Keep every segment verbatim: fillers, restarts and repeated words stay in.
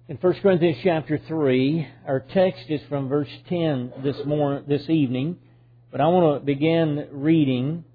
In First Corinthians chapter three, our text is from verse ten this morning, this evening, but I want to begin reading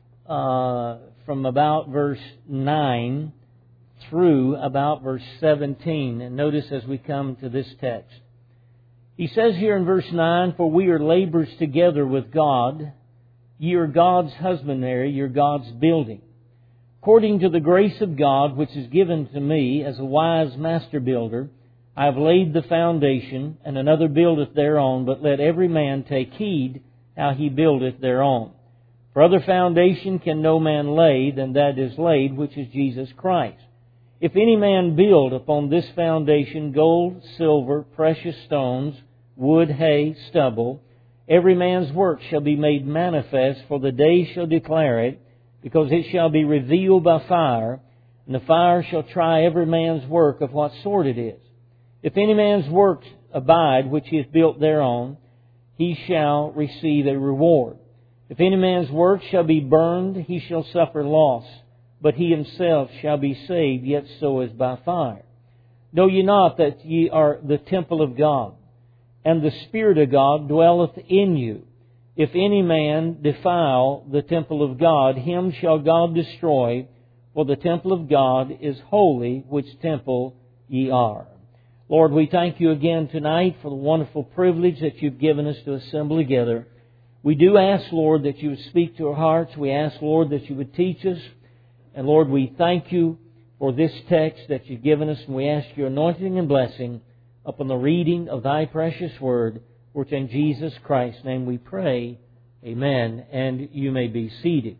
uh, from about verse nine through about verse seventeen. And notice as we come to this text. He says here in verse nine, "For we are laborers together with God. Ye are God's husbandry, ye are God's building. According to the grace of God, which is given to me as a wise master builder, I have laid the foundation, and another buildeth thereon, but let every man take heed how he buildeth thereon. For other foundation can no man lay than that is laid, which is Jesus Christ. If any man build upon this foundation gold, silver, precious stones, wood, hay, stubble, every man's work shall be made manifest, for the day shall declare it, because it shall be revealed by fire, and the fire shall try every man's work of what sort it is. If any man's work abide, which he hath built thereon, he shall receive a reward. If any man's work shall be burned, he shall suffer loss, but he himself shall be saved, yet so as by fire. Know ye not that ye are the temple of God, and the Spirit of God dwelleth in you? If any man defile the temple of God, him shall God destroy, for the temple of God is holy, which temple ye are." Lord, we thank You again tonight for the wonderful privilege that You've given us to assemble together. We do ask, Lord, that You would speak to our hearts. We ask, Lord, that You would teach us. And Lord, we thank You for this text that You've given us, and we ask Your anointing and blessing upon the reading of Thy precious Word, which in Jesus Christ's name we pray. Amen. And you may be seated.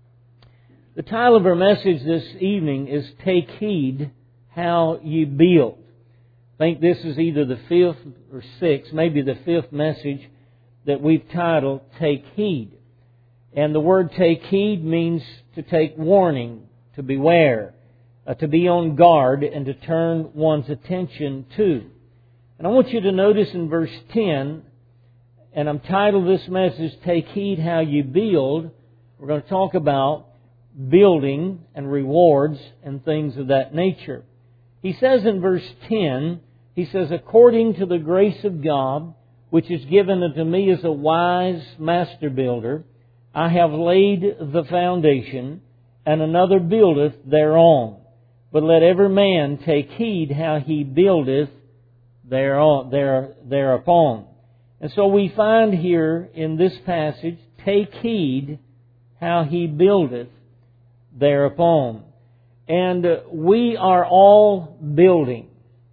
The title of our message this evening is "Take Heed How Ye Build." I think this is either the fifth or sixth, maybe the fifth message that we've titled "Take Heed." And the word "take heed" means to take warning, to beware, uh, to be on guard, and to turn one's attention to. And I want you to notice in verse ten, and I'm titled this message, "Take Heed How You Build." We're going to talk about building and rewards and things of that nature. He says in verse ten, he says, "According to the grace of God, which is given unto me as a wise master builder, I have laid the foundation, and another buildeth thereon. But let every man take heed how he buildeth thereon, there, thereupon." And so we find here in this passage, "Take heed how he buildeth thereupon." And uh, we are all building.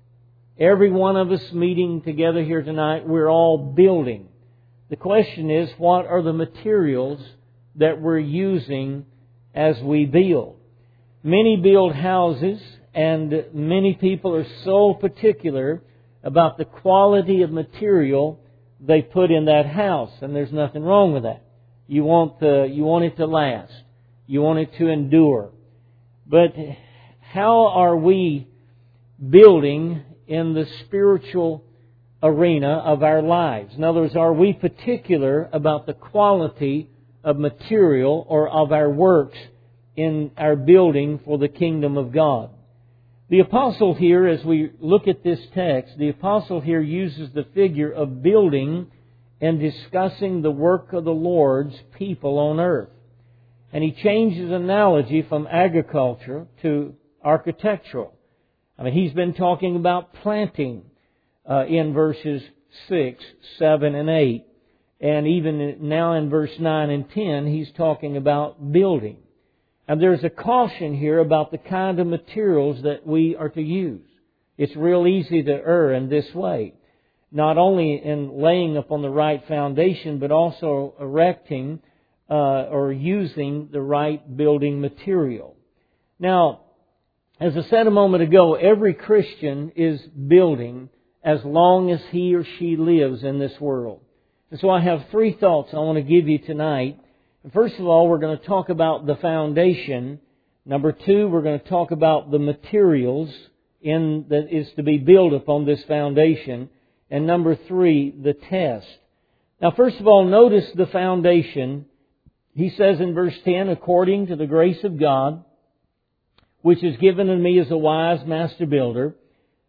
Every one of us meeting together here tonight, we're all building. The question is, what are the materials that we're using as we build? Many build houses, and many people are so particular about the quality of material they put in that house, and there's nothing wrong with that. You want the, you want it to last. You want it to endure. But how are we building in the spiritual arena of our lives? In other words, are we particular about the quality of material or of our works in our building for the kingdom of God? The apostle here, as we look at this text, the apostle here uses the figure of building and discussing the work of the Lord's people on earth. And he changes analogy from agriculture to architectural. I mean, he's been talking about planting uh, in verses six, seven, and eight. And even now in verse nine and ten, he's talking about building. And there's a caution here about the kind of materials that we are to use. It's real easy to err in this way. Not only in laying upon the right foundation, but also erecting uh, or using the right building material. Now, as I said a moment ago, every Christian is building as long as he or she lives in this world. And so I have three thoughts I want to give you tonight. First of all, we're going to talk about the foundation. Number two, we're going to talk about the materials in that is to be built upon this foundation. And number three, the test. Now, first of all, notice the foundation. He says in verse ten, "According to the grace of God, which is given to me as a wise master builder,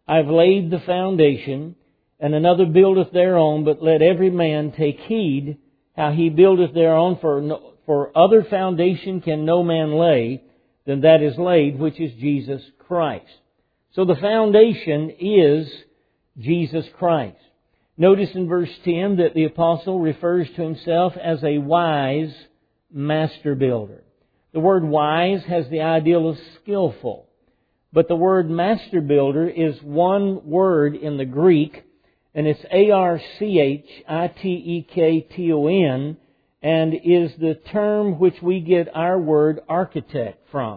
I've laid the foundation, and another buildeth thereon, but let every man take heed how he buildeth thereon, for no, for other foundation can no man lay than that is laid, which is Jesus Christ. So the foundation is Jesus Christ. Notice in verse ten that the apostle refers to himself as a wise master builder. The word wise has the ideal of skillful, but the word master builder is one word in the Greek, and it's A R C H I T E K T O N, and is the term which we get our word architect from.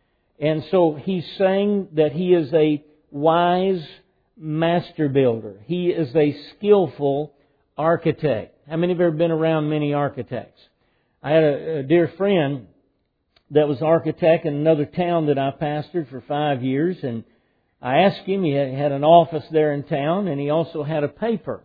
And so he's saying that he is a wise master builder. He is a skillful architect. How many have ever been around many architects? I had a, a dear friend that was architect in another town that I pastored for five years, and I asked him, he had an office there in town, and he also had a paper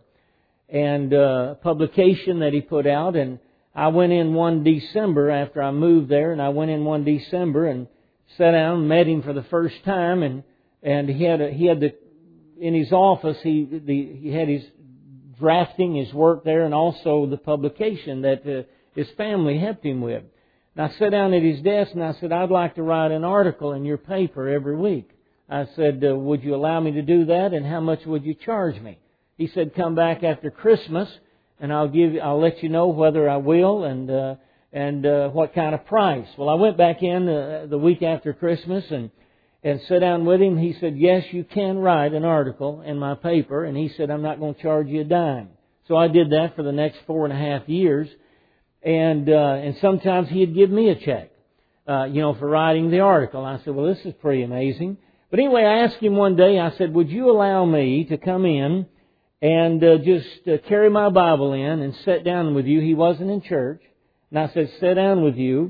and a publication that he put out. And I went in one December after I moved there, and I went in one December and sat down and met him for the first time, and and he had a, he had the in his office he the he had his drafting his work there, and also the publication that uh, his family helped him with. And I sat down at his desk and I said, I'd like to write an article in your paper every week. I said, uh, would you allow me to do that, and how much would you charge me? He said, come back after Christmas, and I'll give I'll let you know whether I will and uh, and uh, what kind of price. Well, I went back in uh, the week after Christmas and and sat down with him. He said, yes, you can write an article in my paper, and he said, I'm not going to charge you a dime. So I did that for the next four and a half years, and uh, and sometimes he'd give me a check, uh, you know, for writing the article. I said, well, this is pretty amazing. But anyway, I asked him one day, I said, would you allow me to come in and uh, just uh, carry my Bible in and sit down with you? He wasn't in church. And I said, sit down with you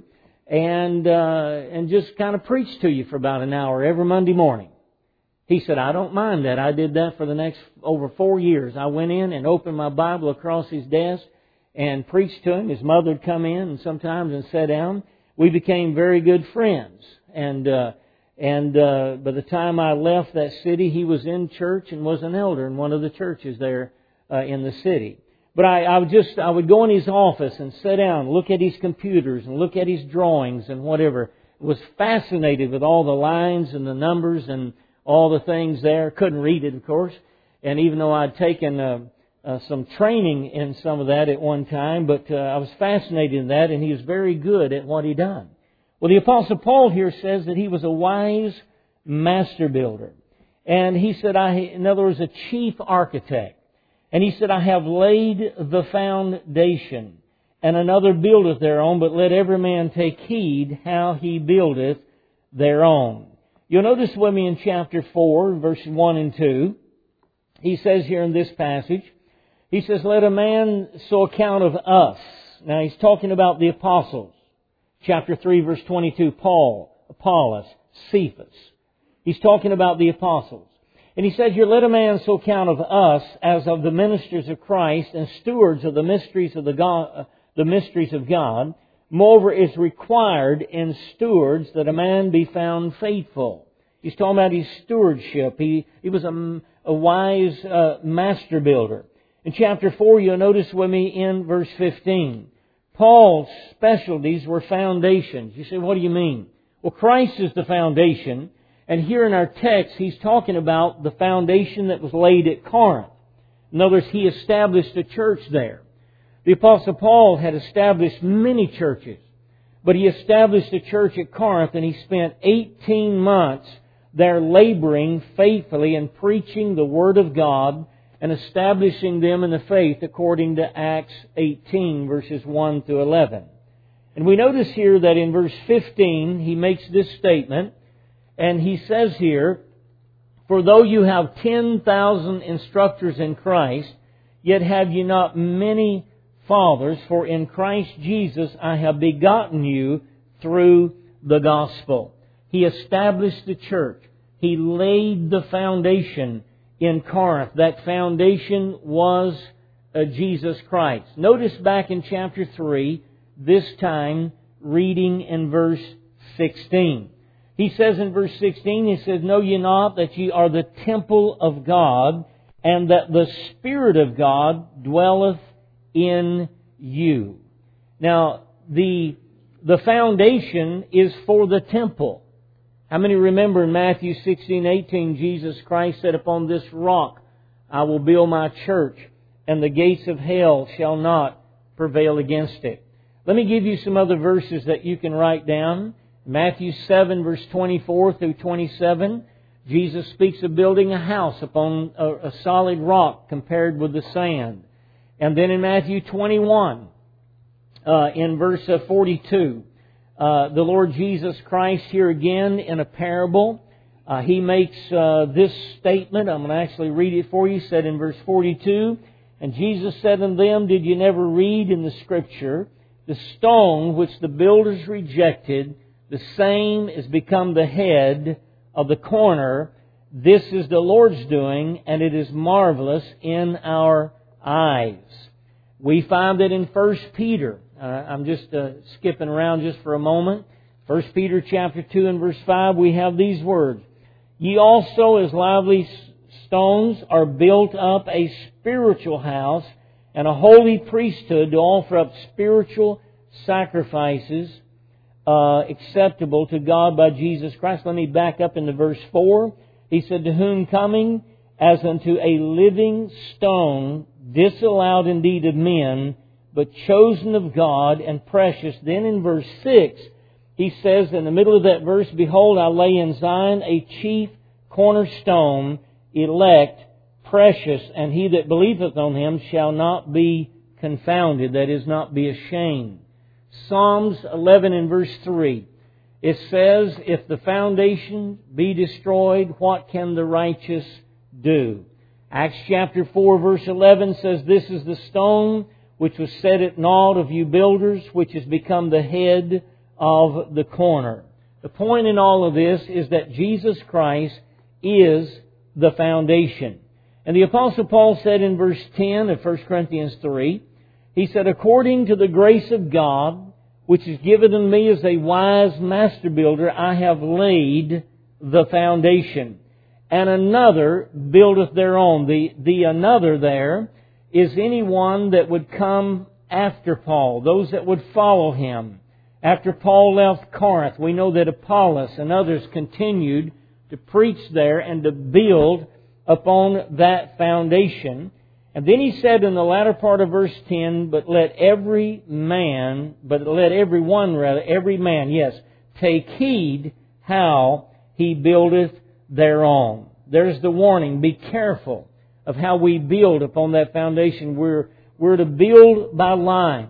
and uh, and just kind of preach to you for about an hour every Monday morning. He said, I don't mind that. I did that for the next over four years. I went in and opened my Bible across his desk and preached to him. His mother would come in and sometimes and sit down. We became very good friends. And uh, and uh, by the time I left that city, he was in church and was an elder in one of the churches there uh, in the city. But I, I would just, I would go in his office and sit down, look at his computers and look at his drawings and whatever. Was fascinated with all the lines and the numbers and all the things there. Couldn't read it, of course. And even though I'd taken uh, uh, some training in some of that at one time, but uh, I was fascinated in that, and he was very good at what he done. Well, the Apostle Paul here says that he was a wise master builder. And he said, I, in other words, a chief architect. And he said, I have laid the foundation, and another buildeth thereon, but let every man take heed how he buildeth thereon. You'll notice with me in chapter four, verses one and two, he says here in this passage, he says, let a man so account of us. Now he's talking about the apostles. Chapter three, verse twenty-two, Paul, Apollos, Cephas. He's talking about the apostles. And he said here, let a man so count of us as of the ministers of Christ and stewards of the mysteries of the God, the mysteries of God. Moreover, is required in stewards that a man be found faithful. He's talking about his stewardship. He he was a, a wise uh, master builder. In chapter four, you'll notice with me in verse fifteen, Paul's specialties were foundations. You say, what do you mean? Well, Christ is the foundation. And here in our text, he's talking about the foundation that was laid at Corinth. In other words, he established a church there. The Apostle Paul had established many churches, but he established a church at Corinth, and he spent eighteen months there laboring faithfully and preaching the Word of God and establishing them in the faith according to Acts eighteen, verses one through eleven. And we notice here that in verse fifteen, he makes this statement. And he says here, for though you have ten thousand instructors in Christ, yet have you not many fathers, for in Christ Jesus I have begotten you through the gospel. He established the church. He laid the foundation in Corinth. That foundation was uh, Jesus Christ. Notice back in chapter three, this time reading in verse sixteen. He says in verse sixteen, He says, Know ye not that ye are the temple of God, and that the Spirit of God dwelleth in you. Now, the, the foundation is for the temple. How many remember in Matthew sixteen eighteen, Jesus Christ said, Upon this rock I will build my church, and the gates of hell shall not prevail against it. Let me give you some other verses that you can write down. Matthew seven, verse twenty-four through twenty-seven, Jesus speaks of building a house upon a, a solid rock compared with the sand. And then in Matthew twenty-one, uh, in verse forty-two, uh, the Lord Jesus Christ here again in a parable, uh, He makes uh, this statement. I'm going to actually read it for you. He said in verse forty-two, And Jesus said unto them, Did you never read in the Scripture, the stone which the builders rejected, the same is become the head of the corner. This is the Lord's doing, and it is marvelous in our eyes. We find that in First Peter. Uh, I'm just uh, skipping around just for a moment. First Peter chapter two and verse five, we have these words. Ye also as lively stones are built up a spiritual house and a holy priesthood to offer up spiritual sacrifices Uh, acceptable to God by Jesus Christ. Let me back up into verse four. He said, To whom coming as unto a living stone, disallowed indeed of men, but chosen of God and precious. Then in verse six, he says in the middle of that verse, Behold, I lay in Zion a chief cornerstone, elect, precious, and he that believeth on Him shall not be confounded, that is, not be ashamed. Psalms eleven and verse three. It says, If the foundation be destroyed, what can the righteous do? Acts chapter four verse eleven says, This is the stone which was set at naught of you builders, which has become the head of the corner. The point in all of this is that Jesus Christ is the foundation. And the Apostle Paul said in verse ten of First Corinthians three, he said, According to the grace of God, which is given to me as a wise master builder, I have laid the foundation, and another buildeth thereon. The, the another there is anyone that would come after Paul, those that would follow him. After Paul left Corinth, we know that Apollos and others continued to preach there and to build upon that foundation. And then he said in the latter part of verse ten, But let every man, but let every one rather, every man, yes, take heed how he buildeth thereon. There's the warning. Be careful of how we build upon that foundation. We're, we're to build by line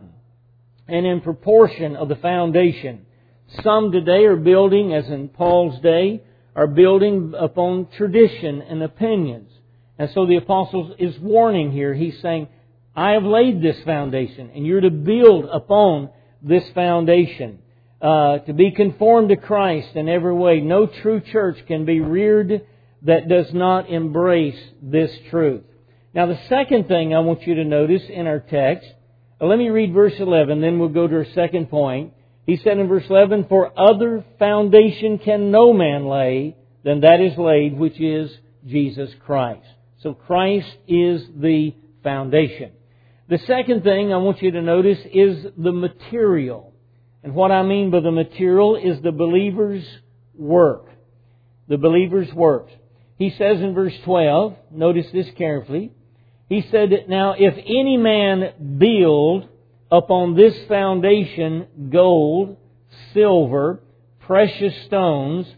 and in proportion of the foundation. Some today are building, as in Paul's day, are building upon tradition and opinions. And so the Apostle is warning here. He's saying, I have laid this foundation, and you're to build upon this foundation, uh, to be conformed to Christ in every way. No true church can be reared that does not embrace this truth. Now, the second thing I want you to notice in our text, uh, let me read verse eleven, then we'll go to our second point. He said in verse eleven, For other foundation can no man lay than that is laid, which is Jesus Christ. So Christ is the foundation. The second thing I want you to notice is the material. And what I mean by the material is the believer's work. The believer's works. He says in verse twelve, notice this carefully. He said, Now if any man build upon this foundation gold, silver, precious stones,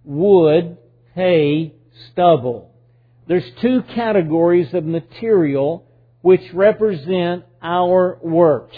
wood, hay, stubble. There's two categories of material which represent our works.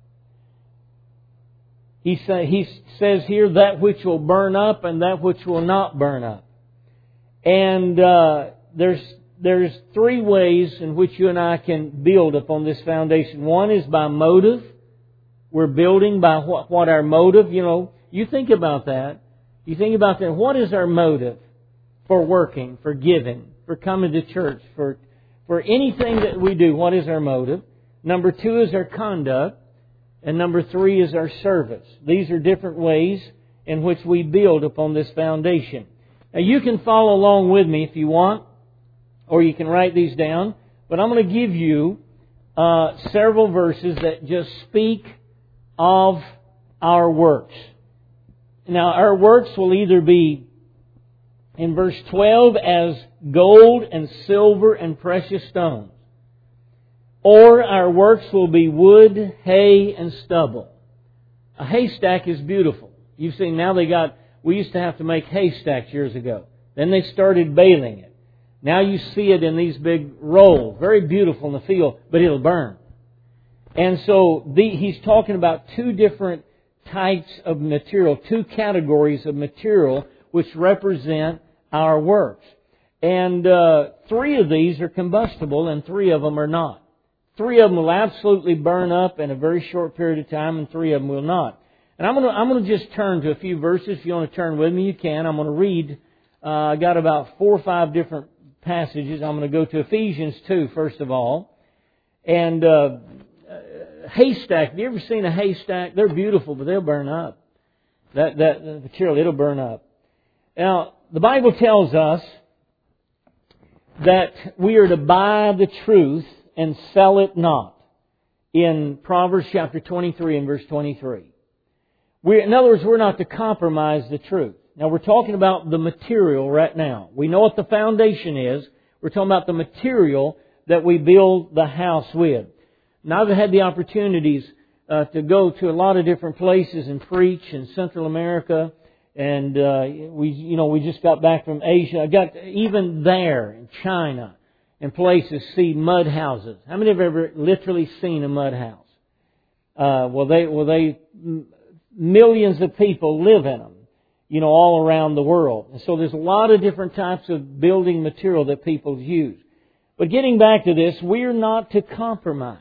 He, say, he says here that which will burn up and that which will not burn up. And uh, there's there's three ways in which you and I can build upon this foundation. One is by motive. We're building by what, what our motive, you know, you think about that. You think about that. What is our motive for working, for giving, for coming to church, for for anything that we do? What is our motive? Number two is our conduct. And number three is our service. These are different ways in which we build upon this foundation. Now you can follow along with me if you want, or you can write these down, but I'm going to give you uh, several verses that just speak of our works. Now our works will either be in verse twelve as gold and silver and precious stones, or our works will be wood, hay, and stubble. A haystack is beautiful. You've seen now they got, we used to have to make haystacks years ago. Then they started baling it. Now you see it in these big rolls. Very beautiful in the field, but it'll burn. And so the, he's talking about two different types of material, two categories of material which represent our works. And uh, three of these are combustible and three of them are not. Three of them will absolutely burn up in a very short period of time, and three of them will not. And I'm going to, I'm going to just turn to a few verses. If you want to turn with me, you can. I'm going to read. Uh, I got about four or five different passages. I'm going to go to Ephesians two, first of all. And uh, haystack. Have you ever seen a haystack? They're beautiful, but they'll burn up. That that material, it'll burn up. Now, the Bible tells us that we are to buy the truth and sell it not. In Proverbs chapter twenty-three and verse twenty-three. We're, in other words, we're not to compromise the truth. Now, we're talking about the material right now. We know what the foundation is. We're talking about the material that we build the house with. Now, I've had the opportunities uh, to go to a lot of different places and preach in Central America. And uh, we, you know, we just got back from Asia. I got even there in China and places see mud houses. How many have ever literally seen a mud house? Uh, well, they, well, they, millions of people live in them, you know, all around the world. And so there's a lot of different types of building material that people use. But getting back to this, we're not to compromise.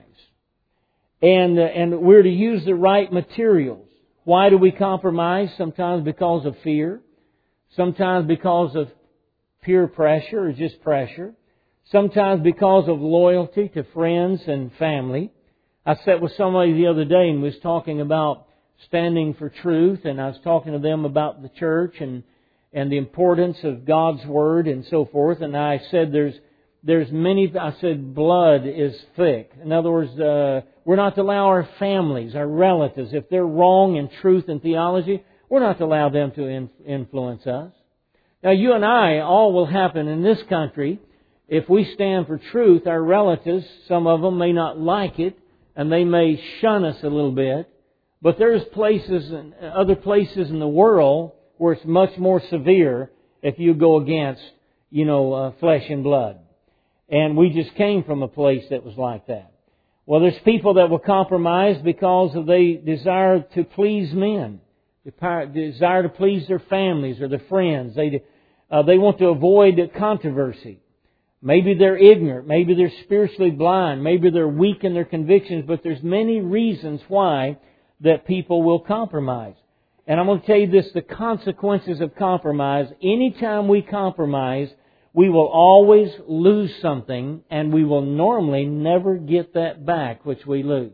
And, uh, and we're to use the right materials. Why do we compromise? Sometimes because of fear. Sometimes because of peer pressure or just pressure. Sometimes because of loyalty to friends and family. I sat with somebody the other day and was talking about standing for truth, and I was talking to them about the church and and the importance of God's Word and so forth. And I said there's there's many, I said blood is thick. In other words, uh, we're not to allow our families, our relatives, if they're wrong in truth and theology, we're not to allow them to in, influence us. Now you and I, all will happen in this country. If we stand for truth, our relatives, some of them may not like it, and they may shun us a little bit. But there's places, and other places in the world where it's much more severe if you go against, you know, uh, flesh and blood. And we just came from a place that was like that. Well, there's people that will compromise because of they desire to please men, desire to please their families or their friends. They uh, they want to avoid controversy. Maybe they're ignorant. Maybe they're spiritually blind. Maybe they're weak in their convictions. But there's many reasons why that people will compromise. And I'm going to tell you this, the consequences of compromise. Anytime we compromise, we will always lose something, and we will normally never get that back which we lose.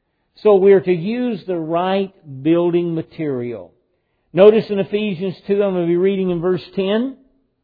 So we are to use the right building material. Notice in Ephesians two, I'm going to be reading in verse ten.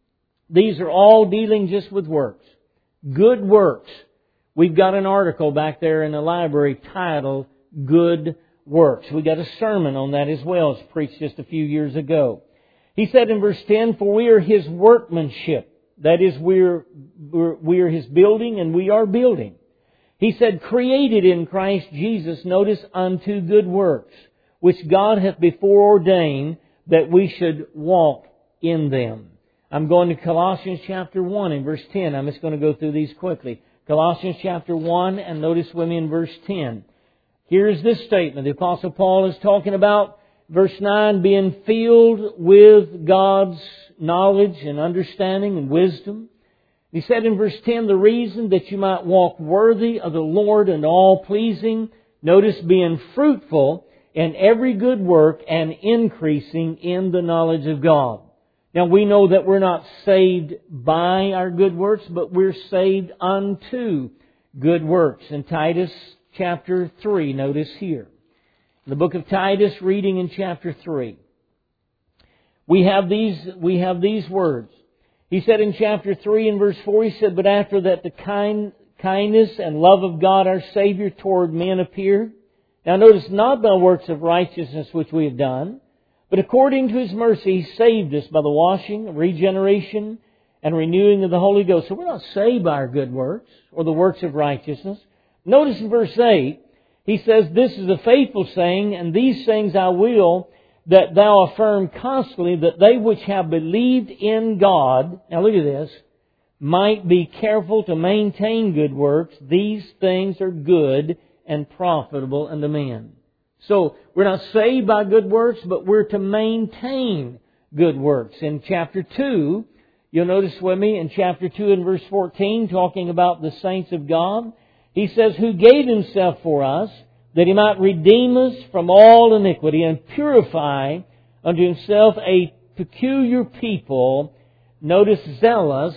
These are all dealing just with works. Good works. We've got an article back there in the library titled Good Works. We got a sermon on that as well. It's preached just a few years ago. He said in verse ten, for we are His workmanship. That is, we're, we're, we're His building and we are building. He said, created in Christ Jesus, notice, unto good works, which God hath before ordained that we should walk in them. I'm going to Colossians chapter one and verse ten. I'm just going to go through these quickly. Colossians chapter one, and notice with me in verse ten. Here's this statement. The Apostle Paul is talking about, verse nine, being filled with God's knowledge and understanding and wisdom. He said in verse ten, the reason that you might walk worthy of the Lord and all pleasing. Notice, being fruitful in every good work and increasing in the knowledge of God. Now we know that we're not saved by our good works, but we're saved unto good works. In Titus chapter three, notice here. In the book of Titus, reading in chapter three. we have these, we have these words. He said in chapter three and verse four, He said, "But after that the kind, kindness and love of God our Savior toward men appeared." Now notice, not by works of righteousness which we have done, but according to His mercy He saved us by the washing, regeneration, and renewing of the Holy Ghost. So we're not saved by our good works or the works of righteousness. Notice in verse eight, He says, "This is a faithful saying, and these things I will that thou affirm constantly, that they which have believed in God," now look at this, "might be careful to maintain good works. These things are good and profitable unto men." So we're not saved by good works, but we're to maintain good works. In chapter two, you'll notice with me in chapter two and verse fourteen, talking about the saints of God, He says, "Who gave Himself for us, that He might redeem us from all iniquity, and purify unto Himself a peculiar people," notice, "zealous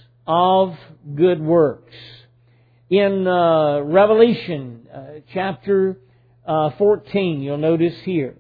of good works." In uh, Revelation uh, chapter uh, fourteen, you'll notice here.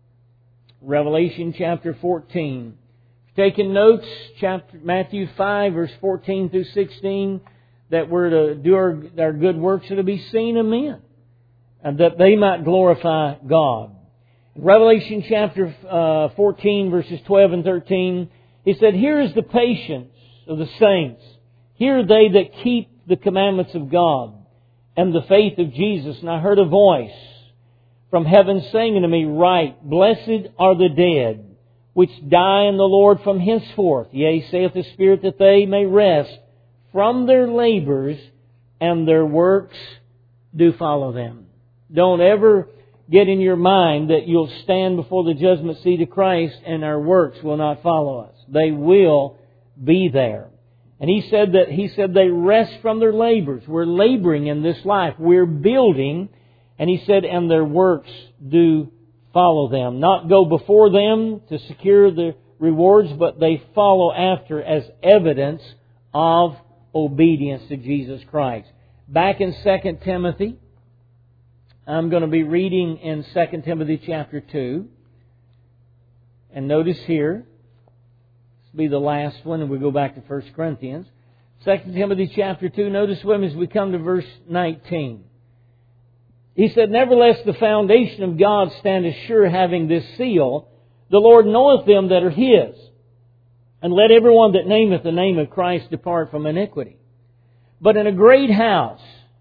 Revelation chapter fourteen. If you're taking notes, chapter Matthew five, verse fourteen through sixteen, that we're to do our, our good works that will be seen of men, and that they might glorify God. In Revelation chapter uh, fourteen, verses twelve and thirteen, He said, "Here is the patience of the saints. Here are they that keep the commandments of God and the faith of Jesus. And I heard a voice from heaven saying unto me, Write, Blessed are the dead, which die in the Lord from henceforth. Yea, saith the Spirit, that they may rest from their labors, and their works do follow them." Don't ever get in your mind that you'll stand before the judgment seat of Christ and our works will not follow us. They will be there. And He said that He said they rest from their labors. We're laboring in this life. We're building. And He said, and their works do follow them. Not go before them to secure the rewards, but they follow after as evidence of obedience to Jesus Christ. Back in Second Timothy, I'm going to be reading in Second Timothy chapter two. And notice here, this will be the last one, and we go back to First Corinthians. Second Timothy chapter two, notice with me as we come to verse nineteen. He said, "Nevertheless the foundation of God standeth sure, having this seal, The Lord knoweth them that are His. And let everyone that nameth the name of Christ depart from iniquity. But in a great house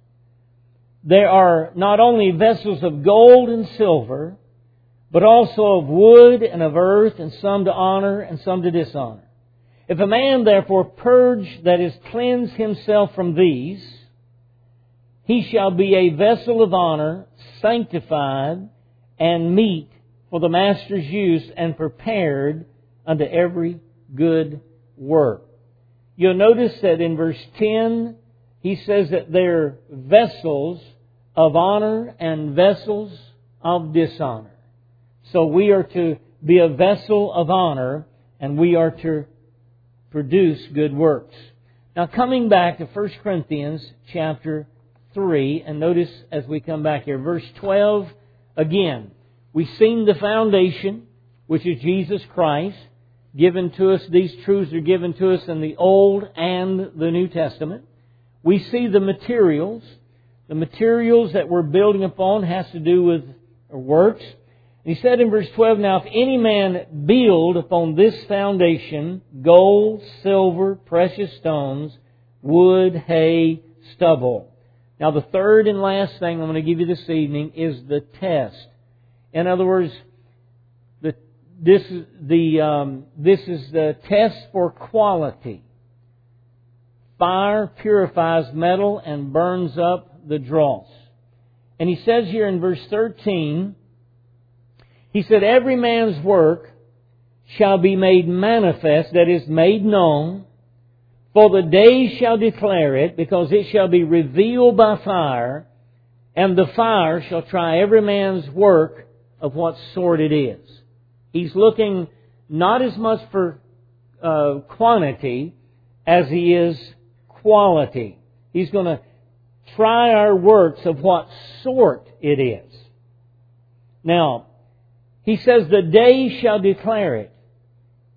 there are not only vessels of gold and silver, but also of wood and of earth, and some to honor and some to dishonor. If a man therefore purge, that is, cleanse himself from these, he shall be a vessel of honor, sanctified, and meet for the master's use, and prepared unto every good work." You'll notice that in verse ten, he says that they're vessels of honor and vessels of dishonor. So we are to be a vessel of honor, and we are to produce good works. Now coming back to First Corinthians chapter three, and notice as we come back here, verse twelve, again, we've seen the foundation, which is Jesus Christ, given to us. These truths are given to us in the Old and the New Testament. We see the materials. The materials that we're building upon has to do with our works. He said in verse twelve, "Now if any man build upon this foundation gold, silver, precious stones, wood, hay, stubble." Now the third and last thing I'm going to give you this evening is the test. In other words, the, this, is the, um, this is the test for quality. Fire purifies metal and burns up the dross. And he says here in verse thirteen, he said, "Every man's work shall be made manifest," that is, made known, "for the day shall declare it, because it shall be revealed by fire, and the fire shall try every man's work of what sort it is." He's looking not as much for uh, quantity as he is quality. He's going to try our works of what sort it is. Now, he says, "The day shall declare it."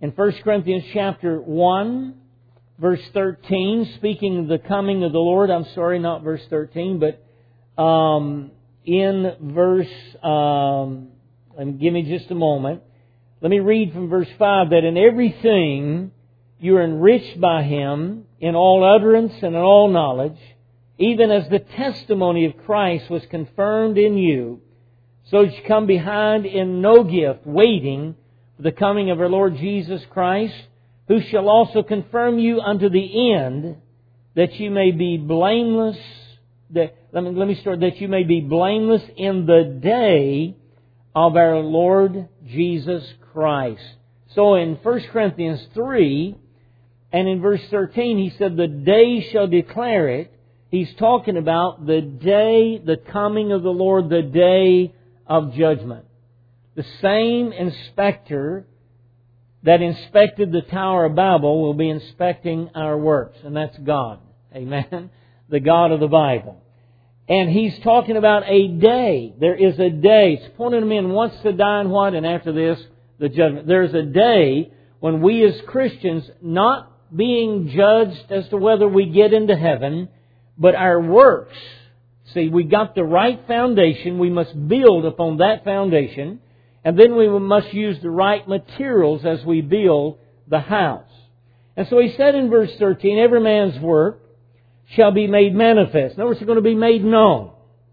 in First Corinthians chapter one, verse thirteen, speaking of the coming of the Lord. I'm sorry, not verse thirteen, but um, in verse, um, and give me just a moment. Let me read from verse five, that in everything you are enriched by Him, in all utterance and in all knowledge, even as the testimony of Christ was confirmed in you, so that you come behind in no gift, waiting for the coming of our Lord Jesus Christ, who shall also confirm you unto the end, that you may be blameless. That, let me, let me start. That you may be blameless in the day of our Lord Jesus Christ. So in First Corinthians three, and in verse thirteen, he said, the day shall declare it. He's talking about the day, the coming of the Lord, the day of judgment. The same inspector that inspected the Tower of Babel will be inspecting our works. And that's God. Amen? The God of the Bible. And He's talking about a day. There is a day. It's pointing Him in once to die and what? And after this, the judgment. There's a day when we as Christians, not being judged as to whether we get into heaven, but our works. See, we got the right foundation. We must build upon that foundation. And then we must use the right materials as we build the house. And so He said in verse thirteen, every man's work shall be made manifest. In other words, it's going to be made known.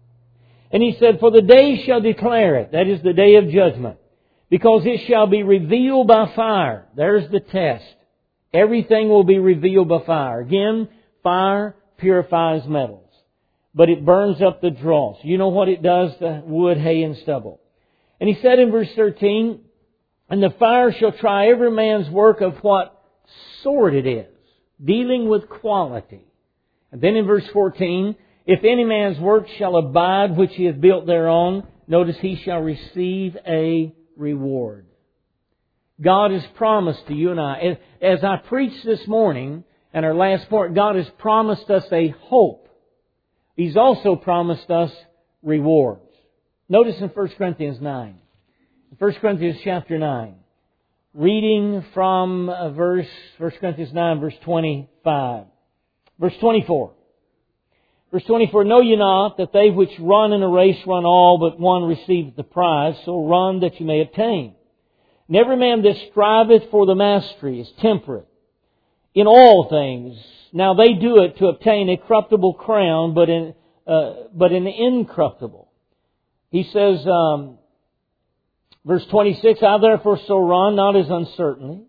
And He said, for the day shall declare it. That is the day of judgment. Because it shall be revealed by fire. There's the test. Everything will be revealed by fire. Again, fire purifies metals, but it burns up the dross. You know what it does to wood, hay, and stubble. And He said in verse thirteen, and the fire shall try every man's work of what sort it is, dealing with quality. And then in verse fourteen, if any man's work shall abide which he hath built thereon, notice he shall receive a reward. God has promised to you and I, as I preached this morning, and our last point, God has promised us a hope. He's also promised us rewards. Notice in First Corinthians nine. First Corinthians chapter nine. Reading from verse, First Corinthians nine, verse twenty-five. Verse twenty-four. Verse twenty-four, know ye not that they which run in a race run all, but one receiveth the prize, so run that you may obtain. And every man that striveth for the mastery is temperate in all things. Now they do it to obtain a corruptible crown, but in uh, but an incorruptible. He says, um, verse twenty-six, I therefore so run, not as uncertainly.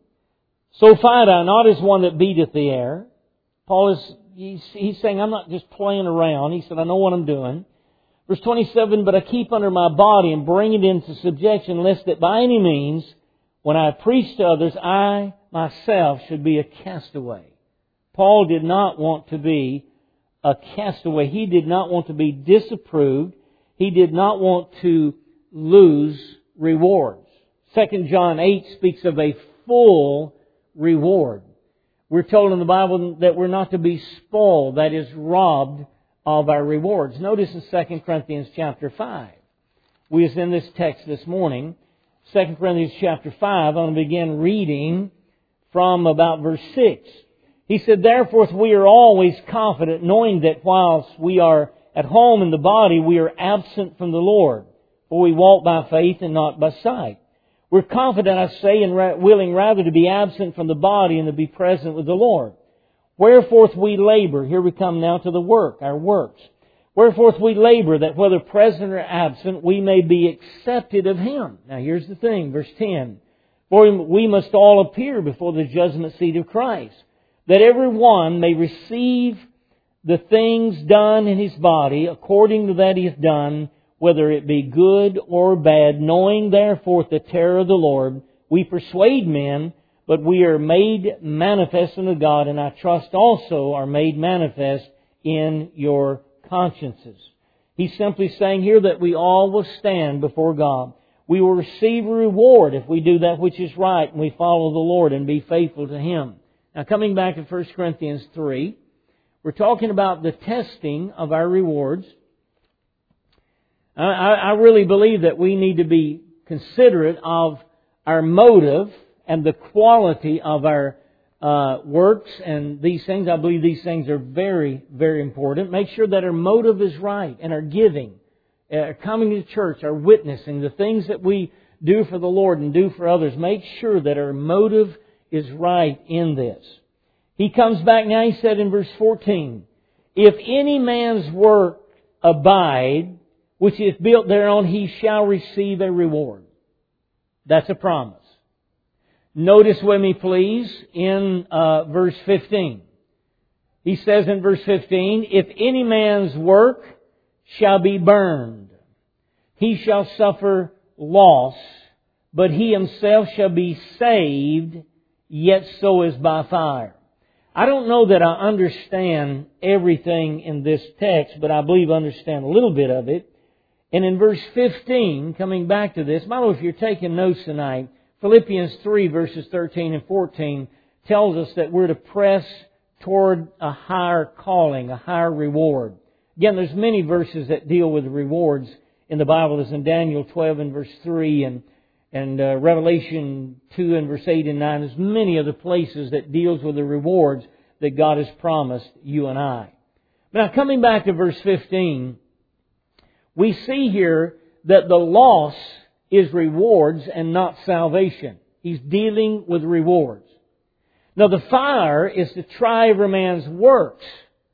So fight I, not as one that beateth the air. Paul is he's, he's saying, I'm not just playing around. He said, I know what I'm doing. Verse twenty-seven, but I keep under my body and bring it into subjection, lest that by any means, when I preach to others, I myself should be a castaway. Paul did not want to be a castaway. He did not want to be disapproved. He did not want to lose rewards. Second John eight speaks of a full reward. We're told in the Bible that we're not to be spoiled, that is, robbed of our rewards. Notice in Second Corinthians chapter five. We was in this text this morning. Second Corinthians chapter five, I'm going to begin reading from about verse six. He said, therefore we are always confident, knowing that whilst we are at home in the body, we are absent from the Lord. For we walk by faith and not by sight. We're confident, I say, and ra- willing rather to be absent from the body and to be present with the Lord. Wherefore we labor. Here we come now to the work, our works. Wherefore we labor that whether present or absent, we may be accepted of Him. Now here's the thing, verse ten. For we must all appear before the judgment seat of Christ, that every one may receive the things done in his body according to that he hath done, whether it be good or bad, knowing therefore the terror of the Lord. We persuade men, but we are made manifest unto God, and I trust also are made manifest in your consciences. He's simply saying here that we all will stand before God. We will receive a reward if we do that which is right and we follow the Lord and be faithful to Him. Now coming back to First Corinthians three, we're talking about the testing of our rewards. I, I really believe that we need to be considerate of our motive and the quality of our uh, works and these things. I believe these things are very, very important. Make sure that our motive is right and our giving, our coming to church, our witnessing, the things that we do for the Lord and do for others. Make sure that our motive is right in this. He comes back now, he said in verse fourteen, if any man's work abide, which is built thereon, he shall receive a reward. That's a promise. Notice with me, please, in uh, verse fifteen. He says in verse fifteen, if any man's work shall be burned, he shall suffer loss, but he himself shall be saved, yet so is by fire. I don't know that I understand everything in this text, but I believe I understand a little bit of it. And in verse fifteen, coming back to this, by the way, if you're taking notes tonight, Philippians three verses thirteen and fourteen tells us that we're to press toward a higher calling, a higher reward. Again, there's many verses that deal with rewards in the Bible. There's in Daniel twelve and verse three and And uh, Revelation two and verse eight and nine. There's many other places that deals with the rewards that God has promised you and I. Now, coming back to verse fifteen, we see here that the loss is rewards and not salvation. He's dealing with rewards. Now, the fire is to try every man's works,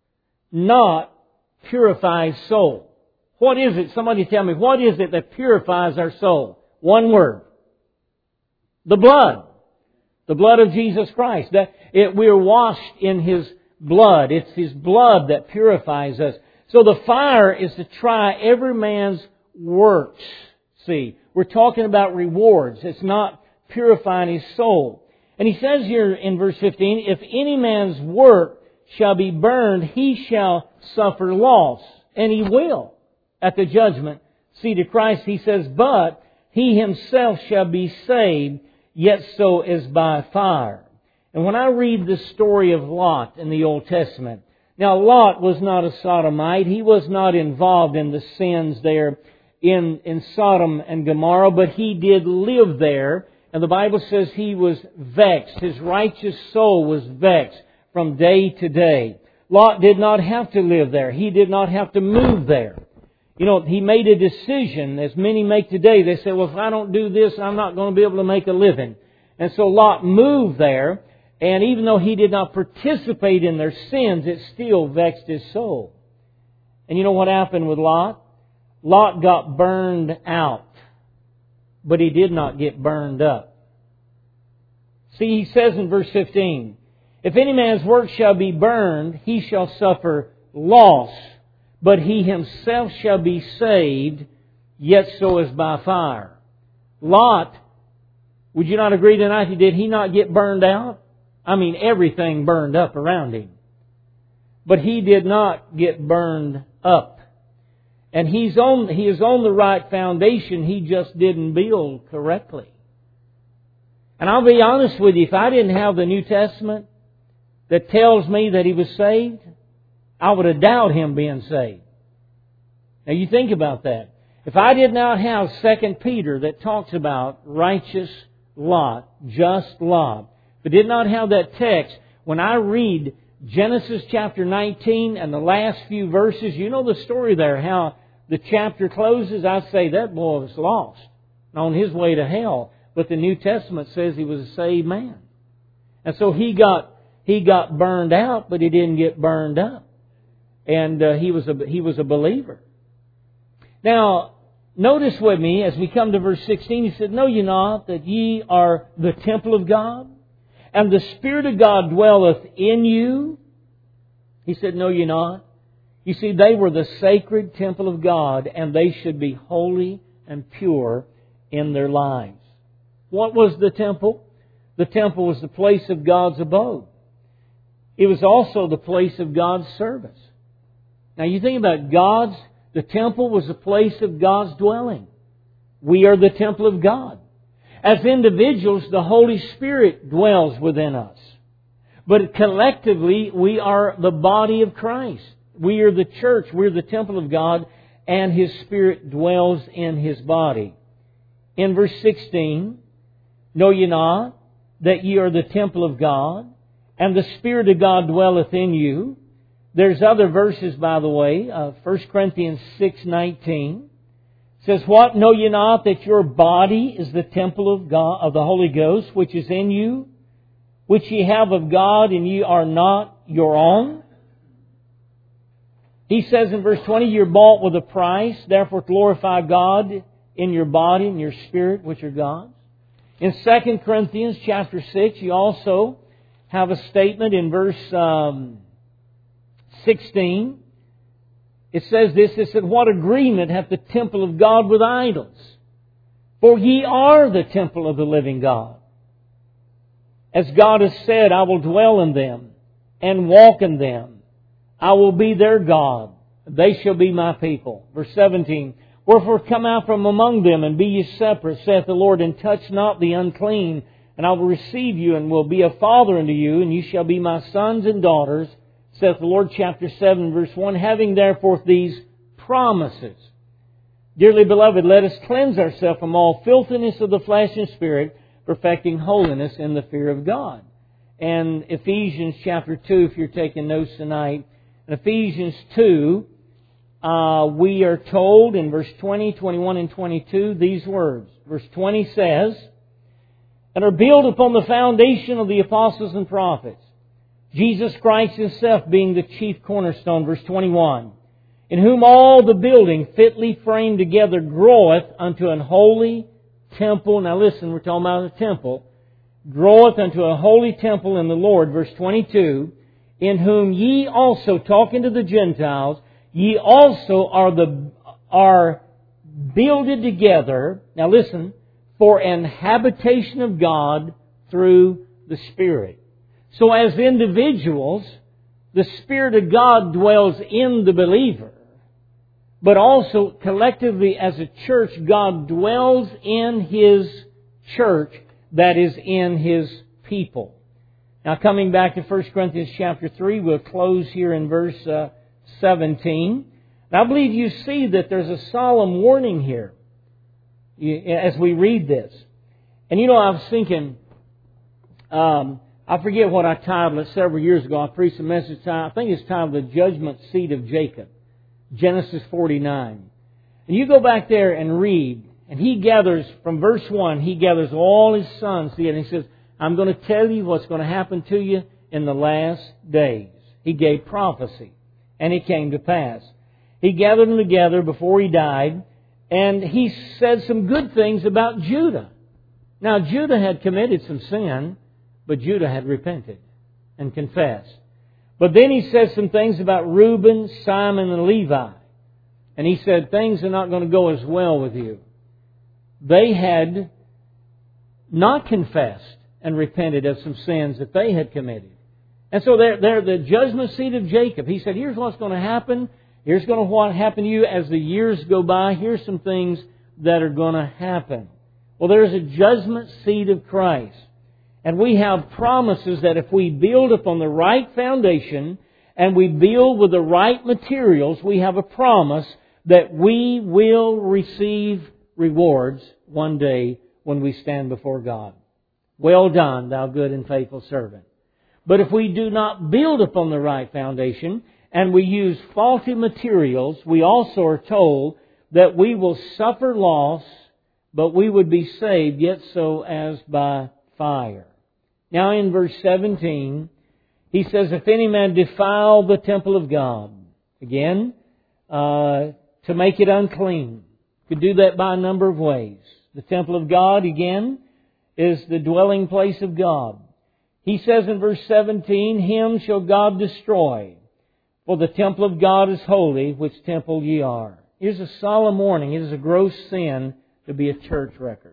not purify his soul. What is it? Somebody tell me, what is it that purifies our soul? One word. The blood. The blood of Jesus Christ. That it, we are washed in His blood. It's His blood that purifies us. So the fire is to try every man's works. See, we're talking about rewards. It's not purifying his soul. And he says here in verse fifteen, if any man's work shall be burned, he shall suffer loss. And he will at the judgment seat of Christ. He says, but he himself shall be saved, yet so is by fire. And when I read the story of Lot in the Old Testament, now Lot was not a sodomite. He was not involved in the sins there in, in Sodom and Gomorrah, but he did live there. And the Bible says he was vexed. His righteous soul was vexed from day to day. Lot did not have to live there. He did not have to move there. You know, he made a decision, as many make today. They say, well, if I don't do this, I'm not going to be able to make a living. And so Lot moved there, and even though he did not participate in their sins, it still vexed his soul. And you know what happened with Lot? Lot got burned out, but he did not get burned up. See, he says in verse fifteen, if any man's work shall be burned, he shall suffer loss, but he himself shall be saved, yet so is by fire. Lot, would you not agree tonight? Did he not get burned out? I mean, everything burned up around him. But he did not get burned up. And he's on, he is on the right foundation. He just didn't build correctly. And I'll be honest with you, if I didn't have the New Testament that tells me that he was saved, I would have doubted him being saved. Now you think about that. If I did not have Second Peter that talks about righteous Lot, just Lot, if I did not have that text, when I read Genesis chapter nineteen and the last few verses, you know the story there, how the chapter closes, I say that boy was lost on his way to hell. But the New Testament says he was a saved man. And so he got he got burned out, but he didn't get burned up. And uh, he was a he was a believer. Now, notice with me as we come to verse sixteen, he said, know ye not that ye are the temple of God, and the Spirit of God dwelleth in you? He said, know ye not? You see, they were the sacred temple of God, and they should be holy and pure in their lives. What was the temple? The temple was the place of God's abode. It was also the place of God's service. Now you think about God's, the temple was the place of God's dwelling. We are the temple of God. As individuals, the Holy Spirit dwells within us. But collectively, we are the body of Christ. We are the church. We're the temple of God, and His Spirit dwells in His body. In verse sixteen, know ye not that ye are the temple of God, and the Spirit of God dwelleth in you. There's other verses, by the way. Uh, First Corinthians six nineteen says, What, know ye not that your body is the temple of God, of the Holy Ghost, which is in you, which ye have of God, and ye are not your own? He says in verse twenty, You're bought with a price, therefore glorify God in your body and your spirit, which are God's. In Second Corinthians chapter six, you also have a statement in verse um, sixteen. It says this, it said, What agreement hath the temple of God with idols? For ye are the temple of the living God. As God has said, I will dwell in them and walk in them. I will be their God. They shall be my people. Verse seventeen, Wherefore come out from among them and be ye separate, saith the Lord, and touch not the unclean, and I will receive you and will be a father unto you, and ye shall be my sons and daughters, saith the Lord. Chapter seven, verse one, Having therefore these promises. Dearly beloved, let us cleanse ourselves from all filthiness of the flesh and spirit, perfecting holiness in the fear of God. And Ephesians chapter two, if you're taking notes tonight, in Ephesians two, uh, we are told in verse twenty, twenty-one, and twenty-two these words. Verse twenty says, And are built upon the foundation of the apostles and prophets, Jesus Christ Himself being the chief cornerstone. Verse twenty-one, In whom all the building fitly framed together groweth unto an holy temple. Now listen, we're talking about a temple. Groweth unto a holy temple in the Lord. Verse twenty-two, In whom ye also, talking to the Gentiles, ye also are the are builded together. Now listen, for an habitation of God through the Spirit. So as individuals, the Spirit of God dwells in the believer. But also collectively as a church, God dwells in His church that is in His people. Now coming back to First Corinthians chapter three, we'll close here in verse uh, seventeen. And I believe you see that there's a solemn warning here as we read this. And you know, I was thinking, um, I forget what I titled it several years ago. I preached a message, I think it's titled The Judgment Seat of Jacob. Genesis forty-nine. And you go back there and read, and he gathers, from verse one, he gathers all his sons together, and he says, I'm going to tell you what's going to happen to you in the last days. He gave prophecy, and it came to pass. He gathered them together before he died, and he said some good things about Judah. Now, Judah had committed some sin, but Judah had repented and confessed. But then he said some things about Reuben, Simon, and Levi. And he said, things are not going to go as well with you. They had not confessed and repented of some sins that they had committed. And so they're, they're the judgment seat of Jacob. He said, here's what's going to happen. Here's going to what happen to you as the years go by. Here's some things that are going to happen. Well, there's a judgment seat of Christ. And we have promises that if we build upon the right foundation and we build with the right materials, we have a promise that we will receive rewards one day when we stand before God. Well done, thou good and faithful servant. But if we do not build upon the right foundation and we use faulty materials, we also are told that we will suffer loss, but we would be saved, yet so as by fire. Now in verse seventeen, he says, If any man defile the temple of God, again, uh, to make it unclean. Could do that by a number of ways. The temple of God, again, is the dwelling place of God. He says in verse seventeen, Him shall God destroy, for the temple of God is holy, which temple ye are. Here's a solemn warning. It is a gross sin to be a church wrecker.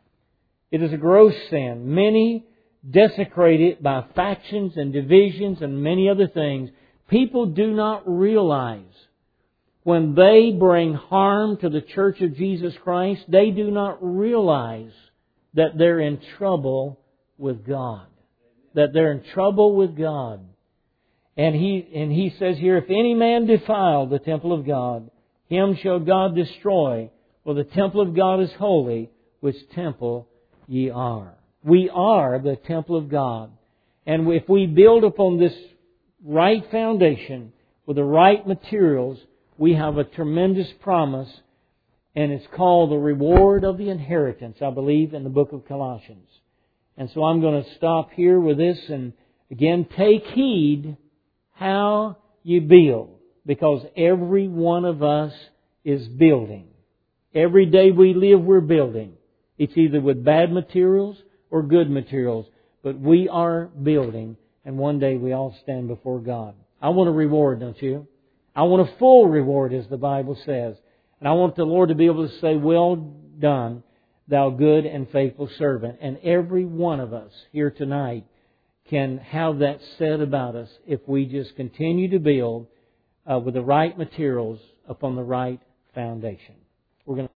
It is a gross sin. Many desecrate it by factions and divisions and many other things. People do not realize when they bring harm to the church of Jesus Christ, they do not realize that they're in trouble with God. That they're in trouble with God. And he, and he says here, If any man defile the temple of God, him shall God destroy, for the temple of God is holy, which temple ye are. We are the temple of God. And if we build upon this right foundation with the right materials, we have a tremendous promise, and it's called the reward of the inheritance, I believe, in the book of Colossians. And so I'm going to stop here with this, and again, take heed how you build, because every one of us is building. Every day we live, we're building. It's either with bad materials or good materials, but we are building, and one day we all stand before God. I want a reward, don't you? I want a full reward, as the Bible says. And I want the Lord to be able to say, well done, thou good and faithful servant. And every one of us here tonight can have that said about us if we just continue to build uh, with the right materials upon the right foundation. We're going to